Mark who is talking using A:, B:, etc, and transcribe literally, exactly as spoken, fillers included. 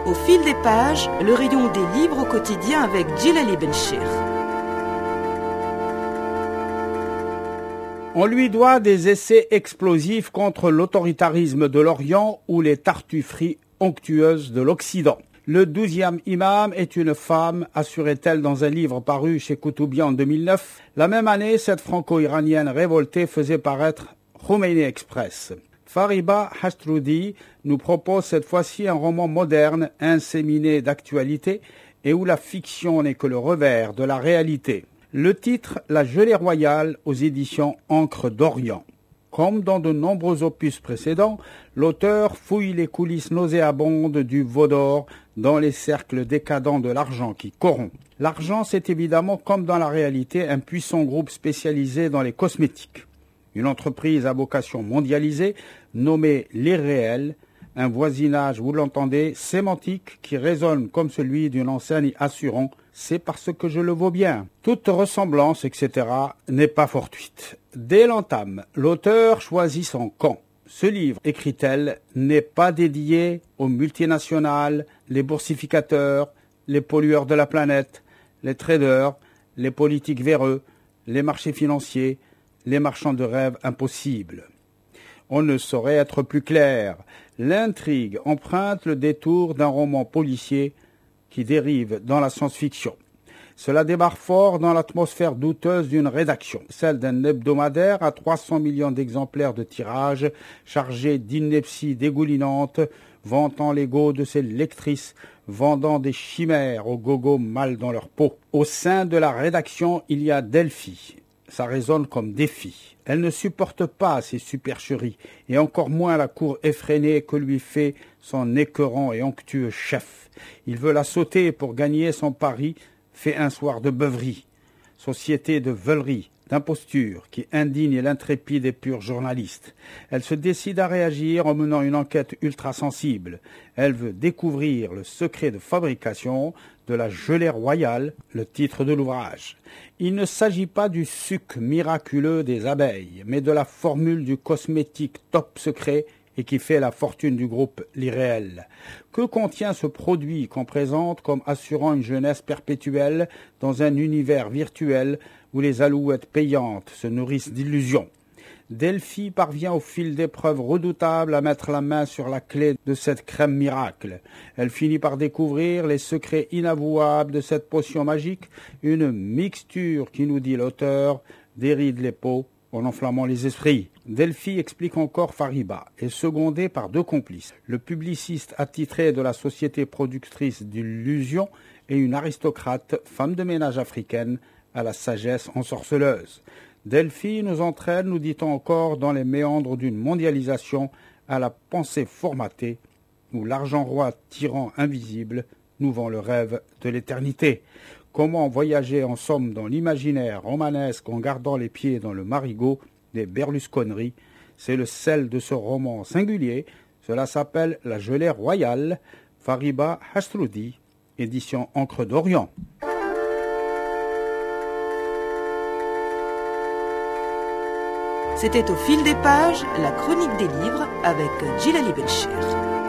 A: Au fil des pages, le rayon des livres au quotidien avec Djilali Benchir.
B: On lui doit des essais explosifs contre l'autoritarisme de l'Orient ou les tartufferies onctueuses de l'Occident. Le douzième imam est une femme, assurait-elle dans un livre paru chez Koutoubia en deux mille neuf. La même année, cette franco-iranienne révoltée faisait paraître Khomeini Express. Fariba Hastroudi nous propose cette fois-ci un roman moderne, inséminé d'actualité et où la fiction n'est que le revers de la réalité. Le titre « La gelée royale » aux éditions Encre d'Orient. Comme dans de nombreux opus précédents, l'auteur fouille les coulisses nauséabondes du veau d'or dans les cercles décadents de l'argent qui corrompt. L'argent, c'est évidemment, comme dans la réalité, un puissant groupe spécialisé dans les cosmétiques. Une entreprise à vocation mondialisée, nommée Les Réels, un voisinage, vous l'entendez, sémantique qui résonne comme celui d'une enseigne assurant « c'est parce que je le vaux bien ». Toute ressemblance, et cetera n'est pas fortuite. Dès l'entame, l'auteur choisit son camp. Ce livre, écrit-elle, n'est pas dédié aux multinationales, les boursificateurs, les pollueurs de la planète, les traders, les politiques véreux, les marchés financiers, les marchands de rêves impossibles. On ne saurait être plus clair. L'intrigue emprunte le détour d'un roman policier qui dérive dans la science-fiction. Cela démarre fort dans l'atmosphère douteuse d'une rédaction, celle d'un hebdomadaire à trois cents millions d'exemplaires de tirage, chargé d'inepties dégoulinantes, vantant l'ego de ses lectrices, vendant des chimères aux gogos mal dans leur peau. Au sein de la rédaction, il y a Delphi. Ça résonne comme défi. Elle ne supporte pas ces supercheries, et encore moins la cour effrénée que lui fait son écœurant et onctueux chef. Il veut la sauter pour gagner son pari, fait un soir de beuverie. Société de veulerie, d'imposture, qui indigne l'intrépide et pur journaliste. Elle se décide à réagir en menant une enquête ultra-sensible. Elle veut découvrir le secret de fabrication de la gelée royale, le titre de l'ouvrage. Il ne s'agit pas du suc miraculeux des abeilles, mais de la formule du cosmétique top secret et qui fait la fortune du groupe L'Irréel. Que contient ce produit qu'on présente comme assurant une jeunesse perpétuelle dans un univers virtuel où les alouettes payantes se nourrissent d'illusions? Delphi parvient au fil d'épreuves redoutables à mettre la main sur la clé de cette crème miracle. Elle finit par découvrir les secrets inavouables de cette potion magique, une mixture qui, nous dit l'auteur, déride les peaux en enflammant les esprits. Delphi explique encore Fariba, est secondée par deux complices, le publiciste attitré de la société productrice d'illusions et une aristocrate, femme de ménage africaine, à la sagesse ensorceleuse. Delphi nous entraîne, nous dit-on encore, dans les méandres d'une mondialisation à la pensée formatée, où l'argent roi tyran invisible nous vend le rêve de l'éternité. Comment voyager en somme dans l'imaginaire romanesque en gardant les pieds dans le marigot des berlusconeries? C'est le sel de ce roman singulier. Cela s'appelle La gelée royale. Fariba Hastroudi, édition Encre d'Orient.
A: C'était Au fil des pages, la chronique des livres avec Djilali Benchir.